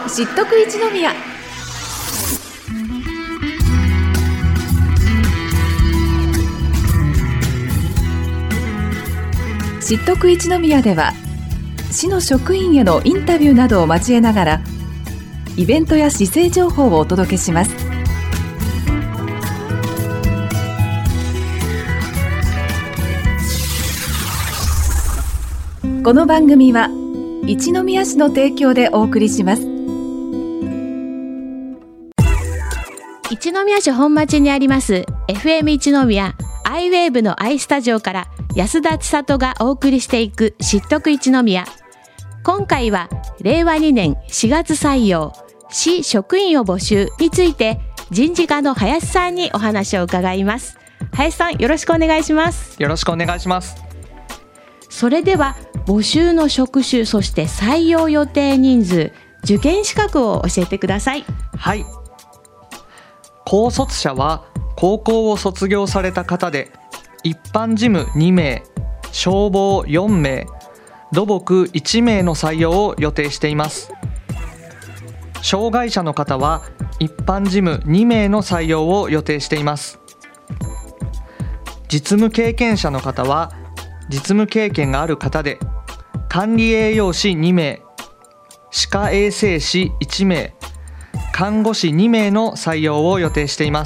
知っとく一宮。知っとく一宮では、市の職員へのインタビューなどを交えながら、イベントや市政情報をお届けします。この番組は一宮市の提供でお送りします。 一宮市本町にあります FM 一宮アイウェーブの i スタジオから安田千里がお送りしていく知っとく一宮。今回は令和2年4月採用市職員を募集について、人事課の林さんにお話を伺います。林さん、よろしくお願いします。 よろしくお願いします。 それでは募集の職種、そして採用予定人数、受験資格を教えてください。 はい。高卒者は高校を卒業された方で、一般事務2名、消防4名、土木1名の採用を予定しています。障害者の方は一般事務2名の採用を予定しています。実務経験者の方は実務経験がある方で、管理栄養士2名、歯科衛生士1名、看護師2名の採用を予定しています。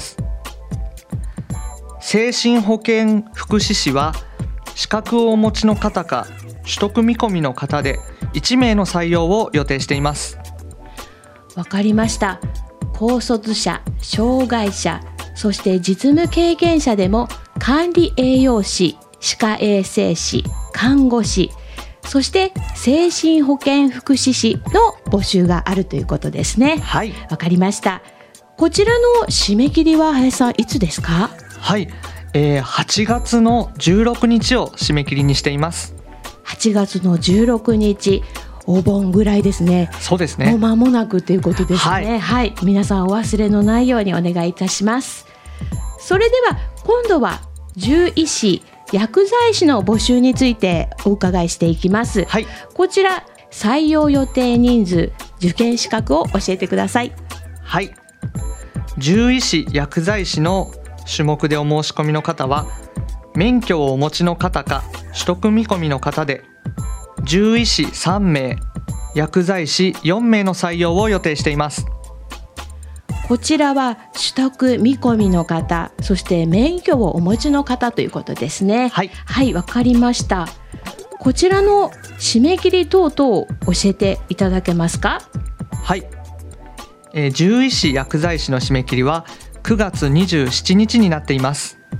精神保健福祉士は資格をお持ちの方か取得見込みの方で1名の採用を予定しています。 わかりました。高卒者、障害者、そして実務経験者でも管理栄養士、歯科衛生士、看護師、そして精神保健福祉士の募集があるということですね。 はい。 わかりました。こちらの締め切りは林さん、いつですか？ はい、8月の16日を締め切りにしています。 8月の16日、お盆ぐらいですね。 そうですね。 もう間もなくということですね。 はい、 はい。皆さんお忘れのないようにお願いいたします。それでは今度は獣医師、薬剤師の募集についてお伺いしていきます。 はい。 こちら採用予定人数、受験資格を教えてください。 はい。獣医師、薬剤師の種目でお申し込みの方は、免許をお持ちの方か取得見込みの方で、獣医師3名、薬剤師4名の採用を予定しています。 こちらは取得見込みの方、そして免許をお持ちの方ということですね。 はい。 はい、わかりました。こちらの締め切り等々教えていただけますか？ はい。獣医師、薬剤師の締め切りは9月27日になっています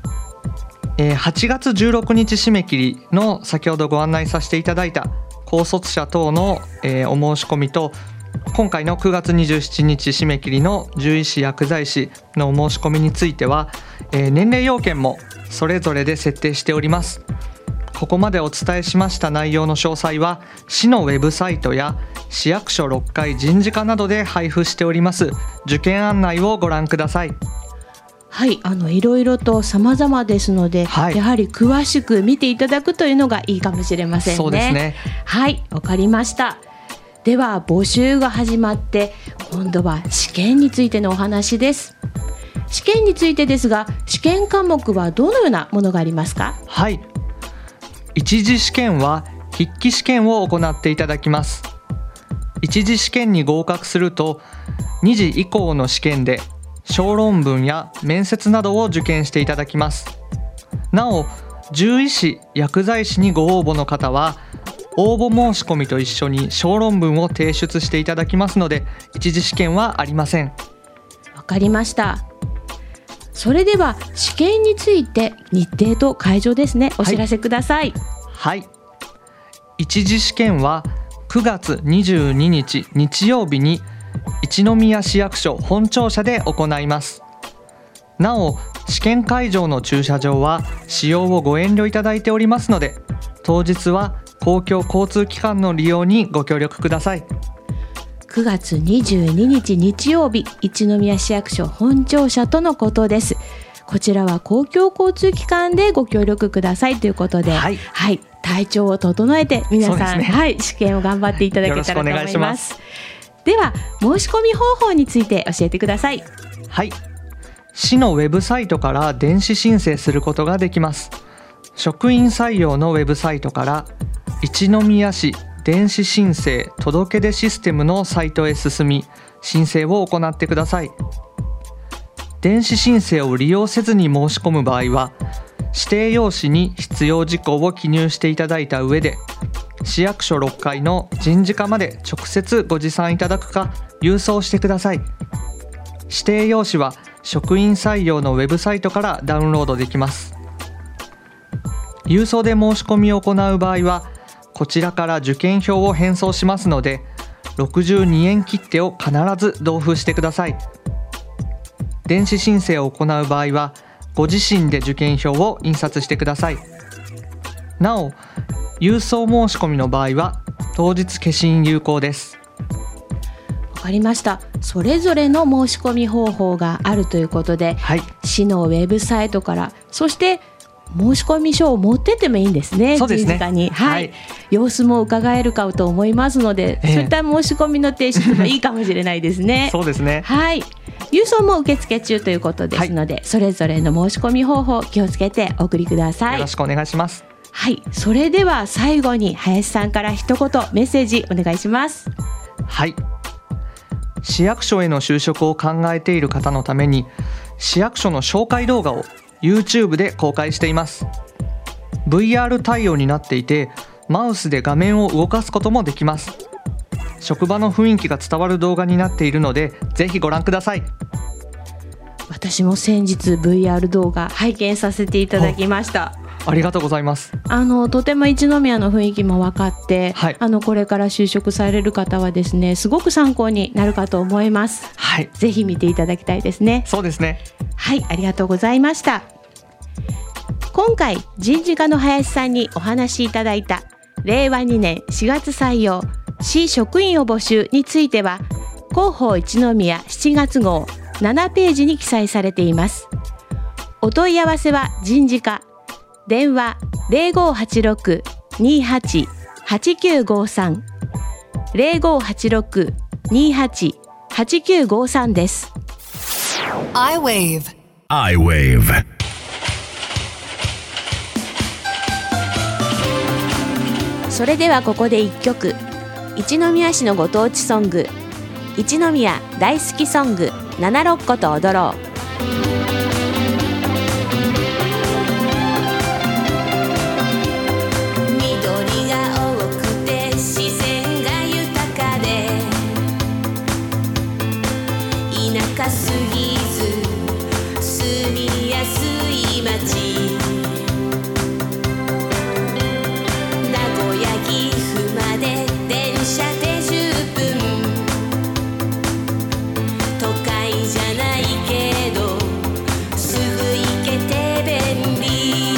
。8月16日締め切りの先ほどご案内させていただいた高卒者等の、お申し込みと、今回の9月27日締め切りの獣医師、薬剤師のお申し込みについては、年齢要件もそれぞれで設定しております。ここまでお伝えしました内容の詳細は市のウェブサイトや市役所6階人事課などで配布しております受験案内をご覧ください。 はい、いろいろと様々ですので、 はい、 やはり詳しく見ていただくというのがいいかもしれませんね。 そうですね。 はい、わかりました。では募集が始まって、今度は試験についてのお話です。試験についてですが、試験科目はどのようなものがありますか？ はい。一次試験は筆記試験を行っていただきます。一次試験に合格すると、二次以降の試験で小論文や面接などを受験していただきます。なお、獣医師、薬剤師にご応募の方は、応募申し込みと一緒に小論文を提出していただきますので、一次試験はありません。 わかりました。それでは試験について日程と会場ですね、お知らせください。 はい。一次試験は9月22日日曜日に一宮市役所本庁舎で行います。なお、試験会場の駐車場は使用をご遠慮いただいておりますので、当日は公共交通機関の利用にご協力ください。 9月22日日曜日、一宮市役所本庁舎とのことです。こちらは公共交通機関でご協力くださいということで、はい、はい、体調を整えて皆さん、ね、はい、試験を頑張っていただけたらと思います。 では申し込み方法について教えてください。 はい、市のウェブサイトから電子申請することができます。職員採用のウェブサイトから一宮市電子申請届出システムのサイトへ進み、申請を行ってください。電子申請を利用せずに申し込む場合は、指定用紙に必要事項を記入していただいた上で、市役所6階の人事課まで直接ご持参いただくか郵送してください。指定用紙は職員採用のウェブサイトからダウンロードできます。郵送で申し込みを行う場合は、こちらから受験票を返送しますので、62円切手を必ず同封してください。電子申請を行う場合は、ご自身で受験票を印刷してください。なお、郵送申し込みの場合は当日消印有効です。 わかりました。それぞれの申し込み方法があるということで、 はい、 市のウェブサイトから、そして申し込み書を持ってってもいいんですね。 そうですね。 人事課に、 はい、 様子も伺えるかと思いますので、そういった申し込みの提出もいいかもしれないですね。 そうですね。 はい、郵送も受付中ということですので、それぞれの申し込み方法気をつけてお送りください。 よろしくお願いします。 はい、それでは最後に林さんから一言メッセージお願いします。 はい、市役所への就職を考えている方のために、市役所の紹介動画を YouTube で公開しています。 VR 対応になっていて、マウスで画面を動かすこともできます。職場の雰囲気が伝わる動画になっているので、ぜひご覧ください。 私も先日 VR 動画拝見させていただきました。 ありがとうございます。 とても一宮の雰囲気も分かって、 はい、 これから就職される方はですね、すごく参考になるかと思います。 はい、 ぜひ見ていただきたいですね。 そうですね。 はい、ありがとうございました。今回人事課の林さんにお話しいただいた令和2年4月採用市職員を募集については、広報一宮7月号7ページに記載されています。お問い合わせは人事課、電話 0586-28-8953 0586-28-8953 です。 I-Wave それではここで1曲、一宮市のご当地ソング、一宮大好きソング76個と踊ろう。 緑が多くて自然が豊かで、田舎すぎず住みやすい街、名古屋岐阜まで電車で10分、都会じゃないけどすぐ行けて便利、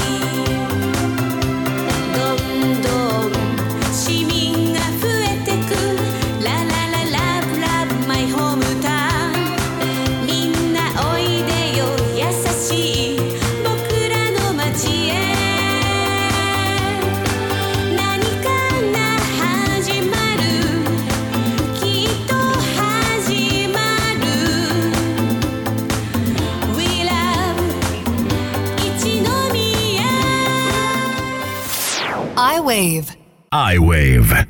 どんどん市民が増えてく、ララララブラブマイホームタウン、みんなおいでよ優しい僕らの街へ、何かが始まる、きっと始まる、 We love 一宮。 I-Wave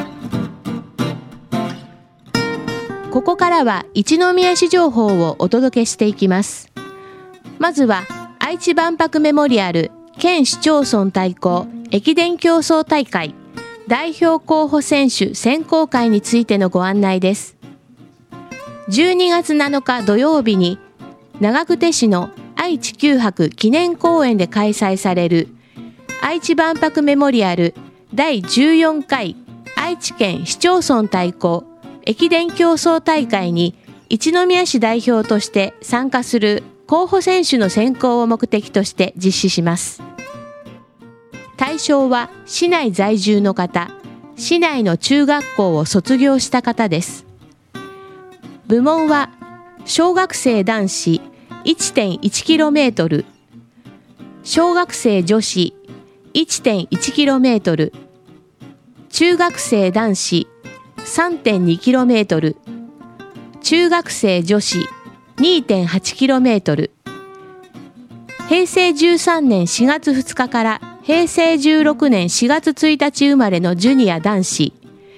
ここからは一宮市情報をお届けしていきます。まずは愛知万博メモリアル県市町村対抗駅伝競争大会代表候補選手選考会についてのご案内です。12月7日土曜日に長久手市の愛知九博記念公園で開催される愛知万博メモリアル第14回愛知県市町村対抗駅伝競争大会に一宮市代表として参加する候補選手の選考を目的として実施します。対象は市内在住の方、市内の中学校を卒業した方です。部門は小学生男子 1.1km、小学生女子 1.1km、中学生男子 3.2km、中学生女子 2.8km、平成13年4月2日から平成16年4月1日生まれのジュニア男子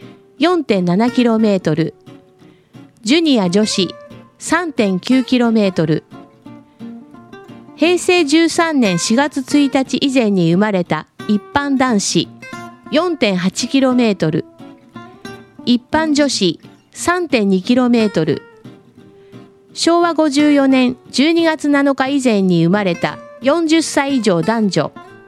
4.7km、ジュニア女子 3.9km、平成13年4月1日以前に生まれた一般男子 4.8km、一般女子 3.2km、昭和54年12月7日以前に生まれた40歳以上男女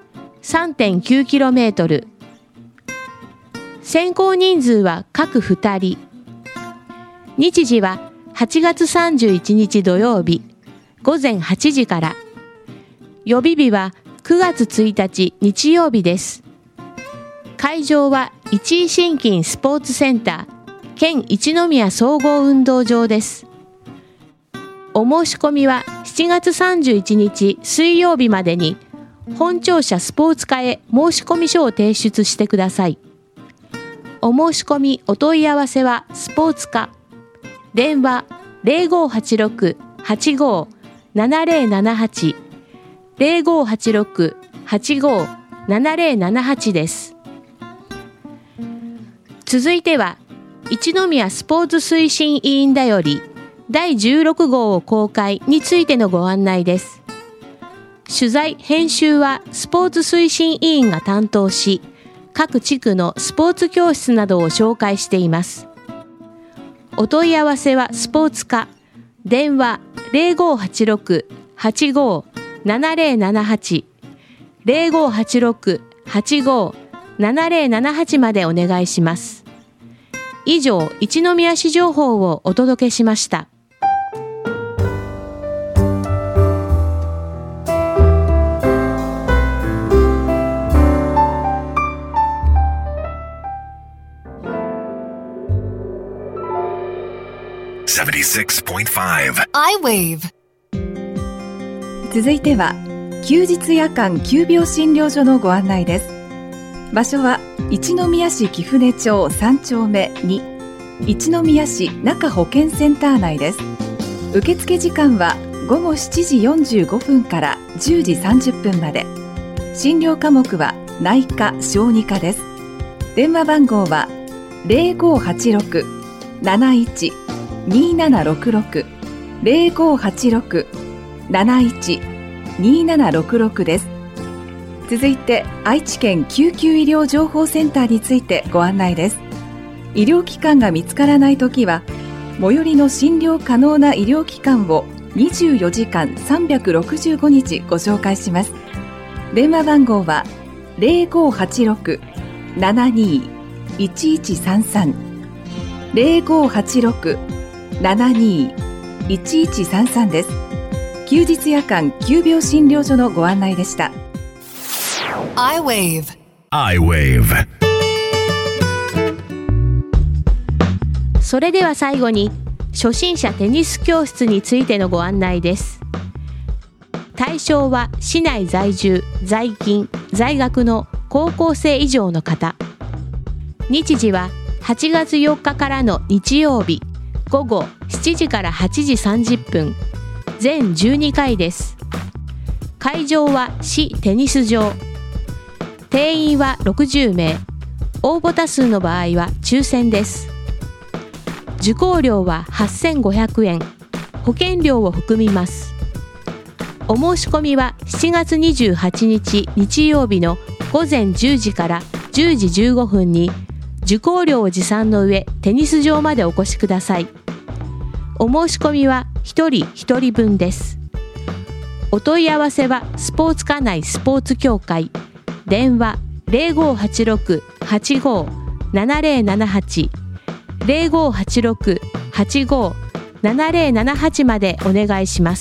3.9km、選考人数は各2人、日時は8月31日土曜日午前8時から、予備日は9月1日日曜日です。会場は一井新金スポーツセンター県一宮総合運動場です。お申し込みは7月31日水曜日までに本庁舎スポーツ課へ申し込み書を提出してください。お申し込みお問い合わせはスポーツ課、電話 0586-85-7078 0586-85-7078 です。続いては一宮スポーツ推進委員だより第16号を公開についてのご案内です。取材・編集はスポーツ推進委員が担当し、各地区のスポーツ教室などを紹介しています。お問い合わせはスポーツ課、電話 0586-85-7078 0586-85-7078までお願いします。以上、一宮市情報をお届けしました。 76.5 I-Wave。 続いては休日夜間急病診療所のご案内です。場所は一宮市貴船町3丁目2、一宮市中保健センター内です。受付時間は午後7時45分から10時30分まで。診療科目は内科・小児科です。電話番号は 0586-712766 0586-712766 です。続いて愛知県救急医療情報センターについてご案内です。医療機関が見つからないときは最寄りの診療可能な医療機関を24時間365日ご紹介します。電話番号は 0586-721133 0586-721133 です。休日夜間急病診療所のご案内でした。 I-Wave。 それでは最後に初心者テニス教室についてのご案内です。対象は市内在住、在勤、在学の高校生以上の方。日時は8月4日からの日曜日午後7時から8時30分、全12回です。会場は市テニス場。定員は60名。応募多数の場合は抽選です。受講料は8500円。保険料を含みます。お申し込みは7月28日日曜日の午前10時から10時15分に受講料を持参の上、テニス場までお越しください。お申し込みは1人1人分です。お問い合わせはスポーツ課内スポーツ協会、電話 0586-85-7078 0586-85-7078までお願いします。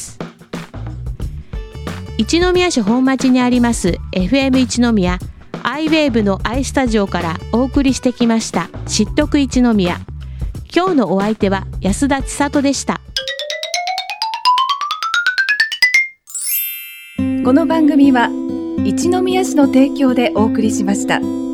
一宮市本町にあります FM 一宮I-Wave の I スタジオからお送りしてきました知得一宮。今日のお相手は安田千里でした。 この番組は一宮市の提供でお送りしました。